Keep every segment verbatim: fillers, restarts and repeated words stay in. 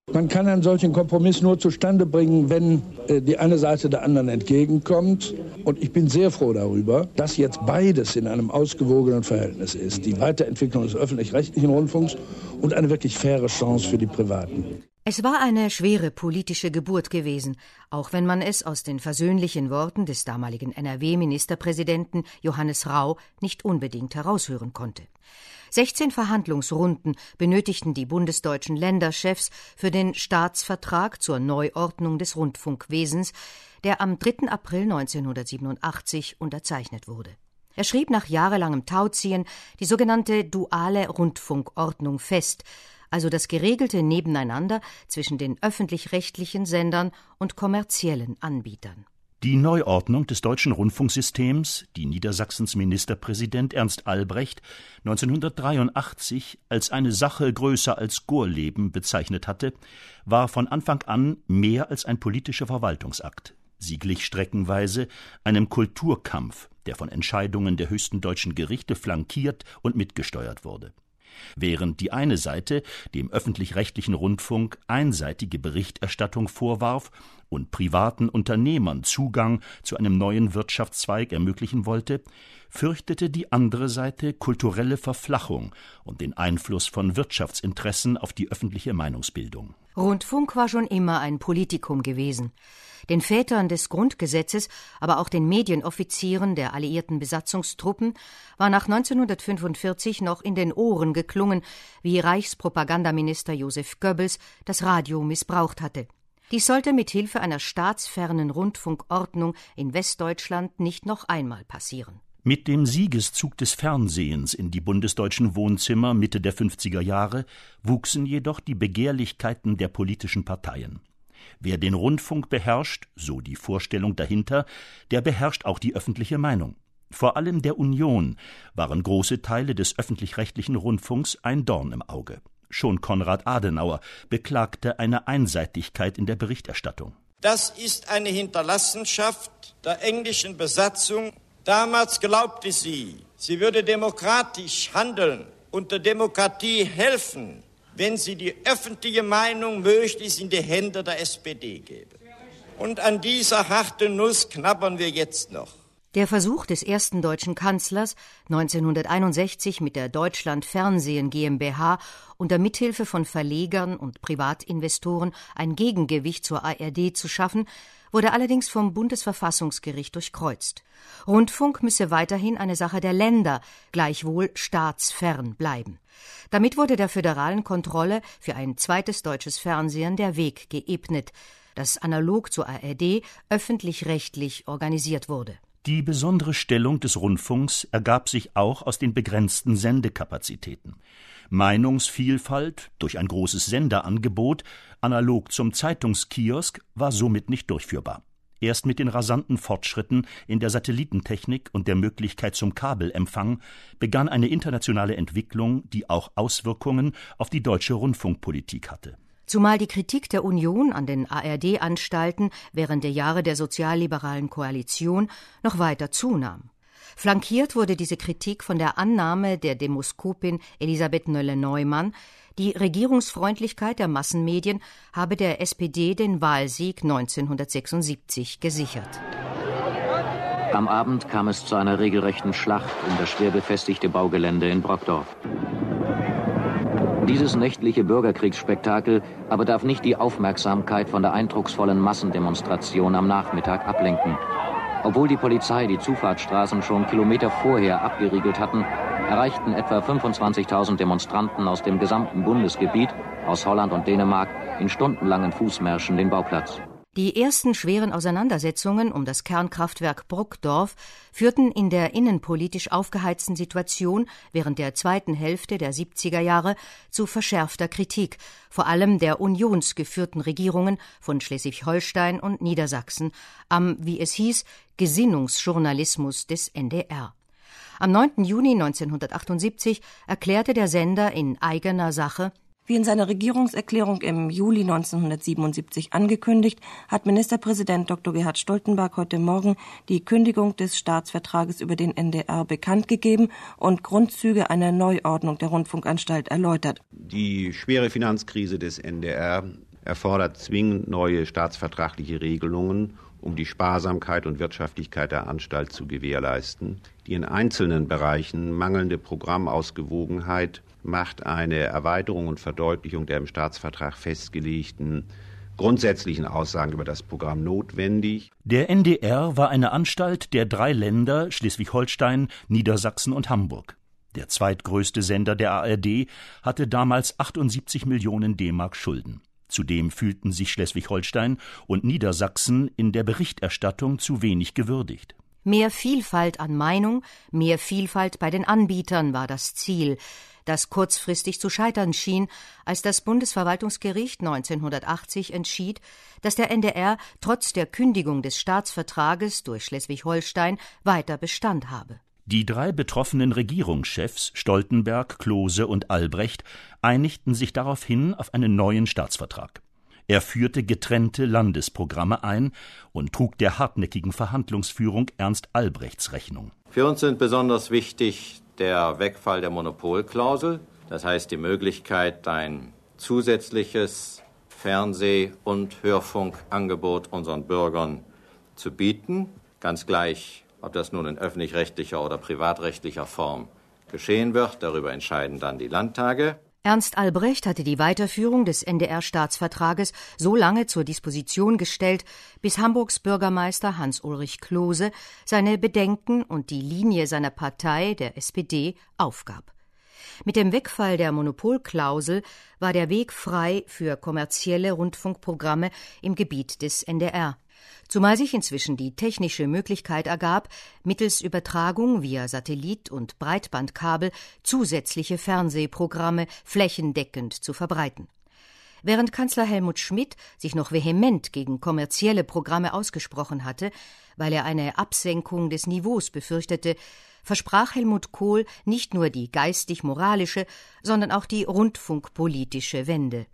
Man kann einen solchen Kompromiss nur zustande bringen, wenn äh, die eine Seite der anderen entgegenkommt. Und ich bin sehr froh darüber, dass jetzt beides in einem ausgewogenen Verhältnis ist. Die Weiterentwicklung des öffentlich-rechtlichen Rundfunks und eine wirklich faire Chance für die Privaten. Es war eine schwere politische Geburt gewesen, auch wenn man es aus den versöhnlichen Worten des damaligen N R W-Ministerpräsidenten Johannes Rau nicht unbedingt heraushören konnte. sechzehn Verhandlungsrunden benötigten die bundesdeutschen Länderchefs für den Staatsvertrag zur Neuordnung des Rundfunkwesens, der am dritten April neunzehnhundertsiebenundachtzig unterzeichnet wurde. Er schrieb nach jahrelangem Tauziehen die sogenannte duale Rundfunkordnung fest, also das geregelte Nebeneinander zwischen den öffentlich-rechtlichen Sendern und kommerziellen Anbietern. Die Neuordnung des deutschen Rundfunksystems, die Niedersachsens Ministerpräsident Ernst Albrecht neunzehnhundertdreiundachtzig als eine Sache größer als Gorleben bezeichnet hatte, war von Anfang an mehr als ein politischer Verwaltungsakt. Sie glich streckenweise einem Kulturkampf, der von Entscheidungen der höchsten deutschen Gerichte flankiert und mitgesteuert wurde. Während die eine Seite dem öffentlich-rechtlichen Rundfunk einseitige Berichterstattung vorwarf und privaten Unternehmern Zugang zu einem neuen Wirtschaftszweig ermöglichen wollte, fürchtete die andere Seite kulturelle Verflachung und den Einfluss von Wirtschaftsinteressen auf die öffentliche Meinungsbildung. Rundfunk war schon immer ein Politikum gewesen. Den Vätern des Grundgesetzes, aber auch den Medienoffizieren der alliierten Besatzungstruppen war nach neunzehnhundertfünfundvierzig noch in den Ohren geklungen, wie Reichspropagandaminister Joseph Goebbels das Radio missbraucht hatte. Dies sollte mit Hilfe einer staatsfernen Rundfunkordnung in Westdeutschland nicht noch einmal passieren. Mit dem Siegeszug des Fernsehens in die bundesdeutschen Wohnzimmer Mitte der fünfziger Jahre wuchsen jedoch die Begehrlichkeiten der politischen Parteien. Wer den Rundfunk beherrscht, so die Vorstellung dahinter, der beherrscht auch die öffentliche Meinung. Vor allem der Union waren große Teile des öffentlich-rechtlichen Rundfunks ein Dorn im Auge. Schon Konrad Adenauer beklagte eine Einseitigkeit in der Berichterstattung. Das ist eine Hinterlassenschaft der englischen Besatzung. Damals glaubte sie, sie würde demokratisch handeln und der Demokratie helfen, wenn sie die öffentliche Meinung möglichst in die Hände der S P D gebe. Und an dieser harten Nuss knabbern wir jetzt noch. Der Versuch des ersten deutschen Kanzlers, neunzehnhunderteinundsechzig mit der Deutschland Fernsehen GmbH unter Mithilfe von Verlegern und Privatinvestoren ein Gegengewicht zur A R D zu schaffen, wurde allerdings vom Bundesverfassungsgericht durchkreuzt. Rundfunk müsse weiterhin eine Sache der Länder, gleichwohl staatsfern bleiben. Damit wurde der föderalen Kontrolle für ein zweites deutsches Fernsehen der Weg geebnet, das analog zur A R D öffentlich-rechtlich organisiert wurde. Die besondere Stellung des Rundfunks ergab sich auch aus den begrenzten Sendekapazitäten. Meinungsvielfalt durch ein großes Senderangebot, analog zum Zeitungskiosk, war somit nicht durchführbar. Erst mit den rasanten Fortschritten in der Satellitentechnik und der Möglichkeit zum Kabelempfang begann eine internationale Entwicklung, die auch Auswirkungen auf die deutsche Rundfunkpolitik hatte. Zumal die Kritik der Union an den A R D-Anstalten während der Jahre der sozialliberalen Koalition noch weiter zunahm. Flankiert wurde diese Kritik von der Annahme der Demoskopin Elisabeth Noelle-Neumann, die Regierungsfreundlichkeit der Massenmedien habe der S P D den Wahlsieg neunzehnhundertsechsundsiebzig gesichert. Am Abend kam es zu einer regelrechten Schlacht um das schwer befestigte Baugelände in Brockdorf. Dieses nächtliche Bürgerkriegsspektakel aber darf nicht die Aufmerksamkeit von der eindrucksvollen Massendemonstration am Nachmittag ablenken. Obwohl die Polizei die Zufahrtsstraßen schon Kilometer vorher abgeriegelt hatten, erreichten etwa fünfundzwanzigtausend Demonstranten aus dem gesamten Bundesgebiet, aus Holland und Dänemark, in stundenlangen Fußmärschen den Bauplatz. Die ersten schweren Auseinandersetzungen um das Kernkraftwerk Bruckdorf führten in der innenpolitisch aufgeheizten Situation während der zweiten Hälfte der siebziger Jahre zu verschärfter Kritik, vor allem der unionsgeführten Regierungen von Schleswig-Holstein und Niedersachsen, am, wie es hieß, Gesinnungsjournalismus des N D R. Am neunten Juni neunzehnhundertachtundsiebzig erklärte der Sender in eigener Sache: Wie in seiner Regierungserklärung im Juli neunzehnhundertsiebenundsiebzig angekündigt, hat Ministerpräsident Doktor Gerhard Stoltenberg heute Morgen die Kündigung des Staatsvertrages über den N D R bekannt gegeben und Grundzüge einer Neuordnung der Rundfunkanstalt erläutert. Die schwere Finanzkrise des N D R erfordert zwingend neue staatsvertragliche Regelungen, um die Sparsamkeit und Wirtschaftlichkeit der Anstalt zu gewährleisten. Die in einzelnen Bereichen mangelnde Programmausgewogenheit macht eine Erweiterung und Verdeutlichung der im Staatsvertrag festgelegten grundsätzlichen Aussagen über das Programm notwendig. Der N D R war eine Anstalt der drei Länder Schleswig-Holstein, Niedersachsen und Hamburg. Der zweitgrößte Sender der A R D hatte damals achtundsiebzig Millionen D-Mark Schulden. Zudem fühlten sich Schleswig-Holstein und Niedersachsen in der Berichterstattung zu wenig gewürdigt. Mehr Vielfalt an Meinung, mehr Vielfalt bei den Anbietern war das Ziel, das kurzfristig zu scheitern schien, als das Bundesverwaltungsgericht neunzehnhundertachtzig entschied, dass der N D R trotz der Kündigung des Staatsvertrages durch Schleswig-Holstein weiter Bestand habe. Die drei betroffenen Regierungschefs Stoltenberg, Klose und Albrecht einigten sich daraufhin auf einen neuen Staatsvertrag. Er führte getrennte Landesprogramme ein und trug der hartnäckigen Verhandlungsführung Ernst Albrechts Rechnung. Für uns sind besonders wichtig der Wegfall der Monopolklausel, das heißt die Möglichkeit, ein zusätzliches Fernseh- und Hörfunkangebot unseren Bürgern zu bieten, ganz gleich, ob das nun in öffentlich-rechtlicher oder privatrechtlicher Form geschehen wird, darüber entscheiden dann die Landtage. Ernst Albrecht hatte die Weiterführung des N D R-Staatsvertrages so lange zur Disposition gestellt, bis Hamburgs Bürgermeister Hans-Ulrich Klose seine Bedenken und die Linie seiner Partei, der S P D, aufgab. Mit dem Wegfall der Monopolklausel war der Weg frei für kommerzielle Rundfunkprogramme im Gebiet des N D R. Zumal sich inzwischen die technische Möglichkeit ergab, mittels Übertragung via Satellit und Breitbandkabel zusätzliche Fernsehprogramme flächendeckend zu verbreiten. Während Kanzler Helmut Schmidt sich noch vehement gegen kommerzielle Programme ausgesprochen hatte, weil er eine Absenkung des Niveaus befürchtete, versprach Helmut Kohl nicht nur die geistig-moralische, sondern auch die rundfunkpolitische Wende.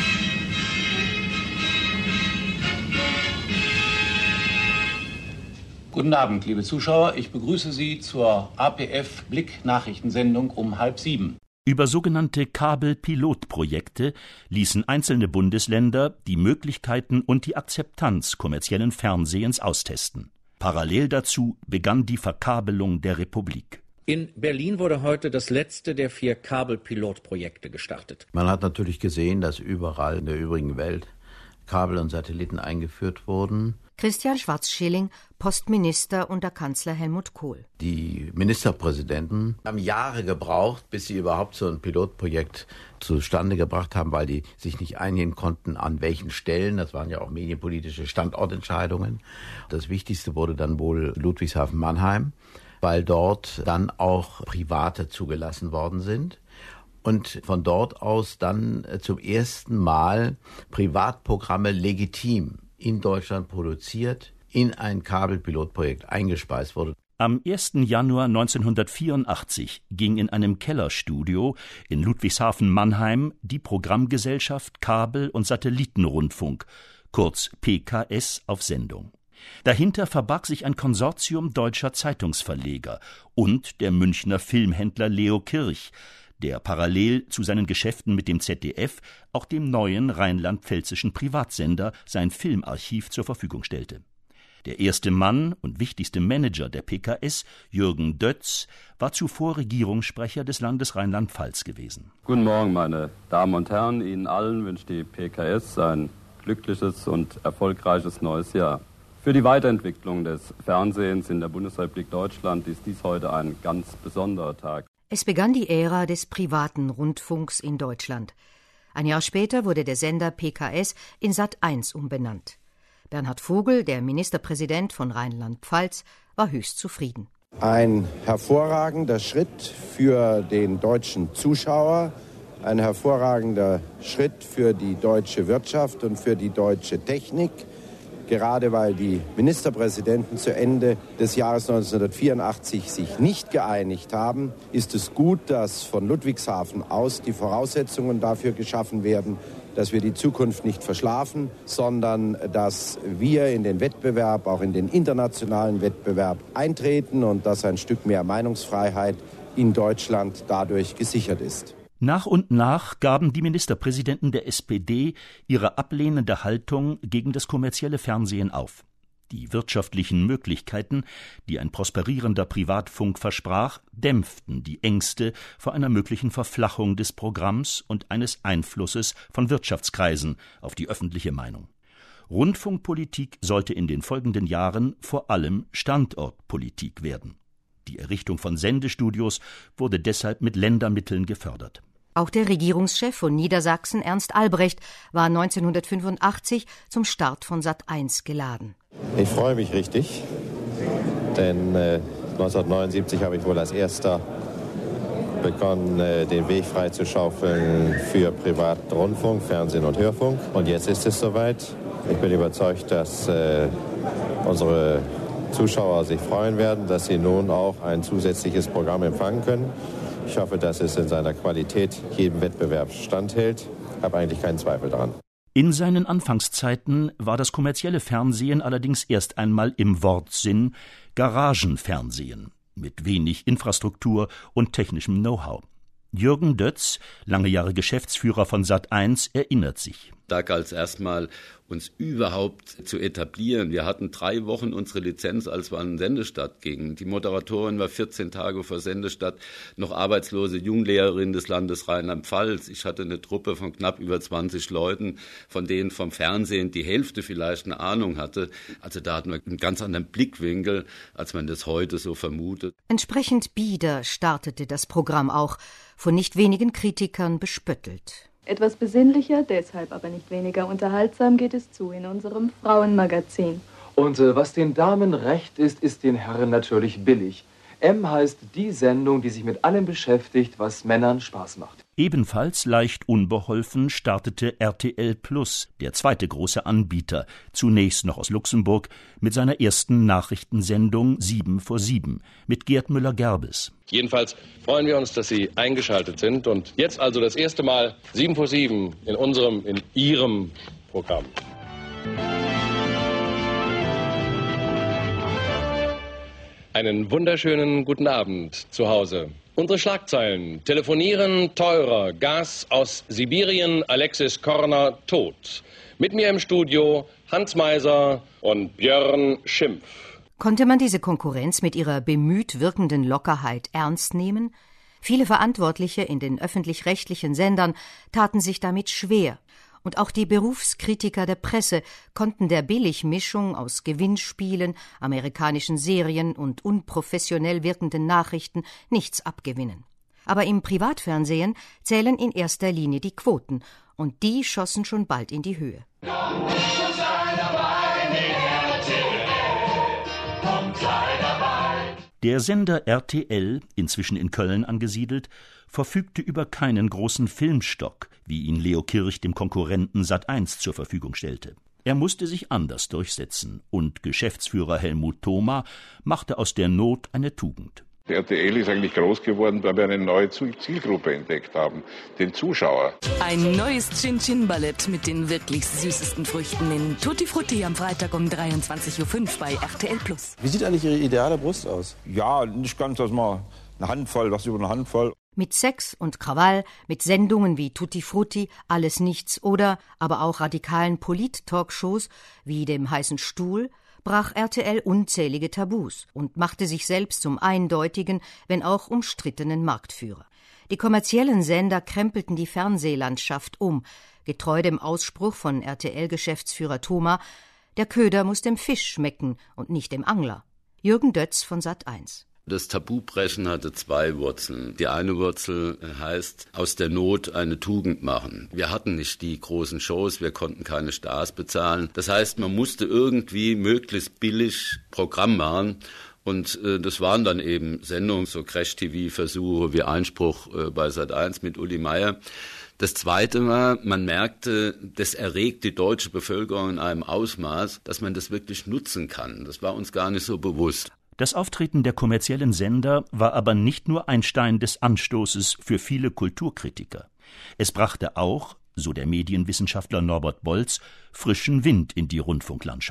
Guten Abend, liebe Zuschauer. Ich begrüße Sie zur A P F-Blick-Nachrichtensendung um halb sieben. Über sogenannte Kabel-Pilotprojekte ließen einzelne Bundesländer die Möglichkeiten und die Akzeptanz kommerziellen Fernsehens austesten. Parallel dazu begann die Verkabelung der Republik. In Berlin wurde heute das letzte der vier Kabel-Pilotprojekte gestartet. Man hat natürlich gesehen, dass überall in der übrigen Welt Kabel und Satelliten eingeführt wurden. Christian Schwarz-Schilling, Postminister unter Kanzler Helmut Kohl. Die Ministerpräsidenten haben Jahre gebraucht, bis sie überhaupt so ein Pilotprojekt zustande gebracht haben, weil die sich nicht einigen konnten, an welchen Stellen. Das waren ja auch medienpolitische Standortentscheidungen. Das Wichtigste wurde dann wohl Ludwigshafen-Mannheim, weil dort dann auch Private zugelassen worden sind. Und von dort aus dann zum ersten Mal Privatprogramme legitim in Deutschland produziert, in ein Kabelpilotprojekt eingespeist wurde. Am ersten Januar neunzehnhundertvierundachtzig ging in einem Kellerstudio in Ludwigshafen-Mannheim die Programmgesellschaft Kabel- und Satellitenrundfunk, kurz P K S, auf Sendung. Dahinter verbarg sich ein Konsortium deutscher Zeitungsverleger und der Münchner Filmhändler Leo Kirch, der parallel zu seinen Geschäften mit dem Z D F auch dem neuen rheinland-pfälzischen Privatsender sein Filmarchiv zur Verfügung stellte. Der erste Mann und wichtigste Manager der P K S, Jürgen Dötz, war zuvor Regierungssprecher des Landes Rheinland-Pfalz gewesen. Guten Morgen, meine Damen und Herren. Ihnen allen wünscht die P K S ein glückliches und erfolgreiches neues Jahr. Für die Weiterentwicklung des Fernsehens in der Bundesrepublik Deutschland ist dies heute ein ganz besonderer Tag. Es begann die Ära des privaten Rundfunks in Deutschland. Ein Jahr später wurde der Sender P K S in Sat eins umbenannt. Bernhard Vogel, der Ministerpräsident von Rheinland-Pfalz, war höchst zufrieden. Ein hervorragender Schritt für den deutschen Zuschauer, ein hervorragender Schritt für die deutsche Wirtschaft und für die deutsche Technik. Gerade weil die Ministerpräsidenten zu Ende des Jahres neunzehnhundertvierundachtzig sich nicht geeinigt haben, ist es gut, dass von Ludwigshafen aus die Voraussetzungen dafür geschaffen werden, dass wir die Zukunft nicht verschlafen, sondern dass wir in den Wettbewerb, auch in den internationalen Wettbewerb eintreten und dass ein Stück mehr Meinungsfreiheit in Deutschland dadurch gesichert ist. Nach und nach gaben die Ministerpräsidenten der S P D ihre ablehnende Haltung gegen das kommerzielle Fernsehen auf. Die wirtschaftlichen Möglichkeiten, die ein prosperierender Privatfunk versprach, dämpften die Ängste vor einer möglichen Verflachung des Programms und eines Einflusses von Wirtschaftskreisen auf die öffentliche Meinung. Rundfunkpolitik sollte in den folgenden Jahren vor allem Standortpolitik werden. Die Errichtung von Sendestudios wurde deshalb mit Ländermitteln gefördert. Auch der Regierungschef von Niedersachsen, Ernst Albrecht, war neunzehnhundertfünfundachtzig zum Start von Sat eins geladen. Ich freue mich richtig, denn äh, neunzehnhundertneunundsiebzig habe ich wohl als Erster begonnen, äh, den Weg freizuschaufeln für Privatrundfunk, Fernsehen und Hörfunk. Und jetzt ist es soweit. Ich bin überzeugt, dass äh, unsere Zuschauer sich freuen werden, dass sie nun auch ein zusätzliches Programm empfangen können. Ich hoffe, dass es in seiner Qualität jedem Wettbewerb standhält. Ich habe eigentlich keinen Zweifel daran. In seinen Anfangszeiten war das kommerzielle Fernsehen allerdings erst einmal im Wortsinn Garagenfernsehen mit wenig Infrastruktur und technischem Know-how. Jürgen Dötz, lange Jahre Geschäftsführer von Sat eins, erinnert sich. Da galt es erstmal, uns überhaupt zu etablieren. Wir hatten drei Wochen unsere Lizenz, als wir an den Sendestart gingen. Die Moderatorin war vierzehn Tage vor Sendestart noch arbeitslose Junglehrerin des Landes Rheinland-Pfalz. Ich hatte eine Truppe von knapp über zwanzig Leuten, von denen vom Fernsehen die Hälfte vielleicht eine Ahnung hatte. Also da hatten wir einen ganz anderen Blickwinkel, als man das heute so vermutet. Entsprechend bieder startete das Programm auch, von nicht wenigen Kritikern bespöttelt. Etwas besinnlicher, deshalb aber nicht weniger unterhaltsam geht es zu in unserem Frauenmagazin. Und äh, was den Damen recht ist, ist den Herren natürlich billig. M heißt die Sendung, die sich mit allem beschäftigt, was Männern Spaß macht. Ebenfalls leicht unbeholfen startete R T L Plus, der zweite große Anbieter, zunächst noch aus Luxemburg, mit seiner ersten Nachrichtensendung sieben vor sieben mit Gerd Müller-Gerbes. Jedenfalls freuen wir uns, dass Sie eingeschaltet sind und jetzt also das erste Mal sieben vor sieben in unserem, in Ihrem Programm. Einen wunderschönen guten Abend zu Hause. Unsere Schlagzeilen: Telefonieren teurer, Gas aus Sibirien, Alexis Korner tot. Mit mir im Studio Hans Meiser und Björn Schimpf. Konnte man diese Konkurrenz mit ihrer bemüht wirkenden Lockerheit ernst nehmen? Viele Verantwortliche in den öffentlich-rechtlichen Sendern taten sich damit schwer. Und auch die Berufskritiker der Presse konnten der Billigmischung aus Gewinnspielen, amerikanischen Serien und unprofessionell wirkenden Nachrichten nichts abgewinnen. Aber im Privatfernsehen zählen in erster Linie die Quoten, und die schossen schon bald in die Höhe. Der Sender R T L, inzwischen in Köln angesiedelt, verfügte über keinen großen Filmstock, wie ihn Leo Kirch dem Konkurrenten Sat eins zur Verfügung stellte. Er musste sich anders durchsetzen, und Geschäftsführer Helmut Thoma machte aus der Not eine Tugend. Der R T L ist eigentlich groß geworden, weil wir eine neue Zielgruppe entdeckt haben, den Zuschauer. Ein neues Chin-Chin-Ballett mit den wirklich süßesten Früchten in Tutti Frutti am Freitag um dreiundzwanzig Uhr fünf bei R T L Plus. Wie sieht eigentlich Ihre ideale Brust aus? Ja, nicht ganz, dass man eine Handvoll, was über eine Handvoll. Mit Sex und Krawall, mit Sendungen wie Tutti Frutti, Alles Nichts oder aber auch radikalen Polit-Talkshows wie dem Heißen Stuhl brach R T L unzählige Tabus und machte sich selbst zum eindeutigen, wenn auch umstrittenen Marktführer. Die kommerziellen Sender krempelten die Fernsehlandschaft um, getreu dem Ausspruch von R T L-Geschäftsführer Thoma: Der Köder muss dem Fisch schmecken und nicht dem Angler. Jürgen Dötz von Sat eins. Das Tabubrechen hatte zwei Wurzeln. Die eine Wurzel heißt, aus der Not eine Tugend machen. Wir hatten nicht die großen Shows, wir konnten keine Stars bezahlen. Das heißt, man musste irgendwie möglichst billig Programm machen. Und äh, das waren dann eben Sendungen, so Crash-T V-Versuche wie Einspruch äh, bei Sat eins mit Uli Meier. Das Zweite war, man merkte, das erregt die deutsche Bevölkerung in einem Ausmaß, dass man das wirklich nutzen kann. Das war uns gar nicht so bewusst. Das Auftreten der kommerziellen Sender war aber nicht nur ein Stein des Anstoßes für viele Kulturkritiker. Es brachte auch, so der Medienwissenschaftler Norbert Bolz, frischen Wind in die Rundfunklandschaft.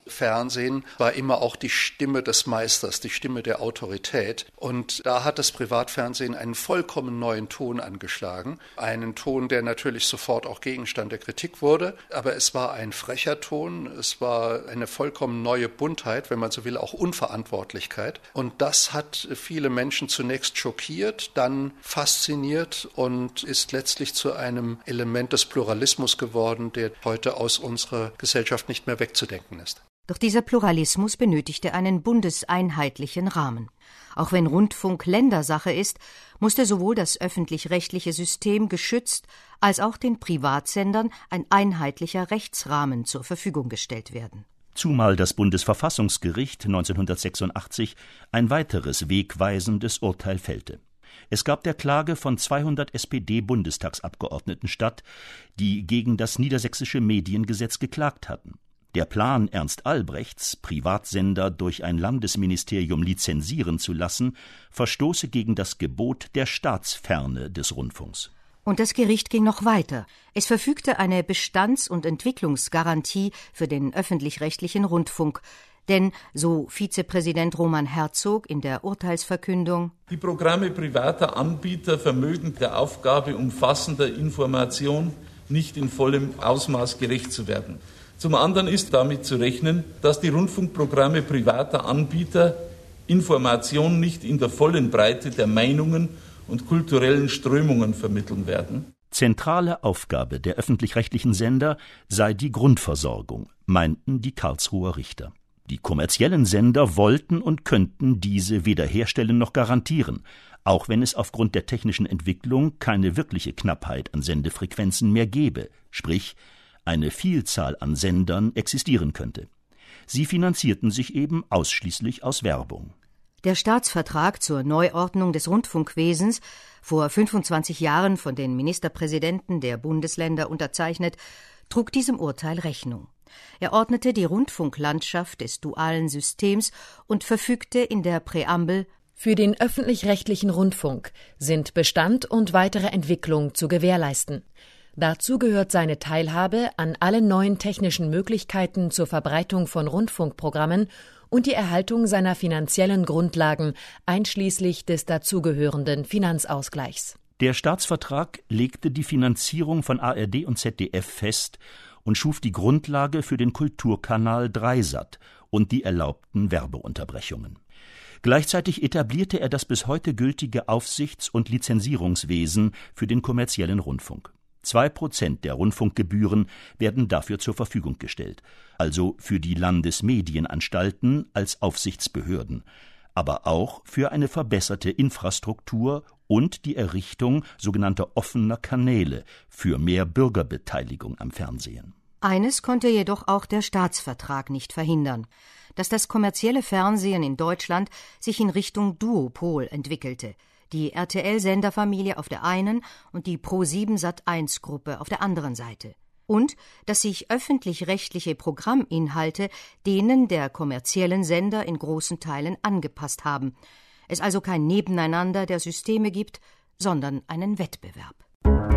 Fernsehen war immer auch die Stimme des Meisters, die Stimme der Autorität. Und da hat das Privatfernsehen einen vollkommen neuen Ton angeschlagen. Einen Ton, der natürlich sofort auch Gegenstand der Kritik wurde. Aber es war ein frecher Ton, es war eine vollkommen neue Buntheit, wenn man so will, auch Unverantwortlichkeit. Und das hat viele Menschen zunächst schockiert, dann fasziniert und ist letztlich zu einem Element des Pluralismus geworden, der heute aus unserer Gesellschaft nicht mehr wegzudenken ist. Doch dieser Pluralismus benötigte einen bundeseinheitlichen Rahmen. Auch wenn Rundfunk Ländersache ist, musste sowohl das öffentlich-rechtliche System geschützt als auch den Privatsendern ein einheitlicher Rechtsrahmen zur Verfügung gestellt werden. Zumal das Bundesverfassungsgericht neunzehnhundertsechsundachtzig ein weiteres wegweisendes Urteil fällte. Es gab der Klage von zweihundert S P D-Bundestagsabgeordneten statt, die gegen das niedersächsische Mediengesetz geklagt hatten. Der Plan Ernst Albrechts, Privatsender durch ein Landesministerium lizenzieren zu lassen, verstoße gegen das Gebot der Staatsferne des Rundfunks. Und das Gericht ging noch weiter. Es verfügte eine Bestands- und Entwicklungsgarantie für den öffentlich-rechtlichen Rundfunk. Denn, so Vizepräsident Roman Herzog in der Urteilsverkündung: Die Programme privater Anbieter vermögen der Aufgabe umfassender Information nicht in vollem Ausmaß gerecht zu werden. Zum anderen ist damit zu rechnen, dass die Rundfunkprogramme privater Anbieter Informationen nicht in der vollen Breite der Meinungen und kulturellen Strömungen vermitteln werden. Zentrale Aufgabe der öffentlich-rechtlichen Sender sei die Grundversorgung, meinten die Karlsruher Richter. Die kommerziellen Sender wollten und könnten diese weder herstellen noch garantieren, auch wenn es aufgrund der technischen Entwicklung keine wirkliche Knappheit an Sendefrequenzen mehr gäbe, sprich eine Vielzahl an Sendern existieren könnte. Sie finanzierten sich eben ausschließlich aus Werbung. Der Staatsvertrag zur Neuordnung des Rundfunkwesens, vor fünfundzwanzig Jahren von den Ministerpräsidenten der Bundesländer unterzeichnet, trug diesem Urteil Rechnung. Er ordnete die Rundfunklandschaft des dualen Systems und verfügte in der Präambel: Für den öffentlich-rechtlichen Rundfunk sind Bestand und weitere Entwicklung zu gewährleisten. Dazu gehört seine Teilhabe an allen neuen technischen Möglichkeiten zur Verbreitung von Rundfunkprogrammen und die Erhaltung seiner finanziellen Grundlagen, einschließlich des dazugehörenden Finanzausgleichs. Der Staatsvertrag legte die Finanzierung von A R D und Z D F fest und schuf die Grundlage für den Kulturkanal Dreisat und die erlaubten Werbeunterbrechungen. Gleichzeitig etablierte er das bis heute gültige Aufsichts- und Lizenzierungswesen für den kommerziellen Rundfunk. Zwei Prozent der Rundfunkgebühren werden dafür zur Verfügung gestellt, also für die Landesmedienanstalten als Aufsichtsbehörden, aber auch für eine verbesserte Infrastruktur und die Errichtung sogenannter offener Kanäle für mehr Bürgerbeteiligung am Fernsehen. Eines konnte jedoch auch der Staatsvertrag nicht verhindern: dass das kommerzielle Fernsehen in Deutschland sich in Richtung Duopol entwickelte. Die R T L-Senderfamilie auf der einen und die Pro sieben Sat eins Gruppe auf der anderen Seite. Und dass sich öffentlich-rechtliche Programminhalte denen der kommerziellen Sender in großen Teilen angepasst haben. Es also kein Nebeneinander der Systeme gibt, sondern einen Wettbewerb.